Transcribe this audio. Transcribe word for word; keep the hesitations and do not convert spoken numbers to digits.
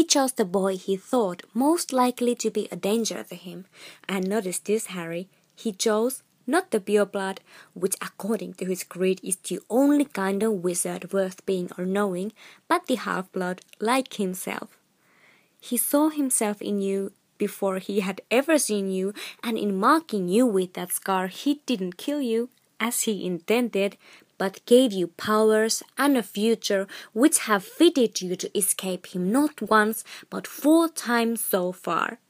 chose the boy he thought most likely to be a danger to him. And notice this, Harry. He chose not the pureblood, which according to his creed is the only kind of wizard worth being or knowing, but the half-blood like himself. He saw himself in you before he had ever seen you, and in marking you with that scar, he didn't kill you, as he intended, but gave you powers and a future which have fitted you to escape him not once, but four times so far.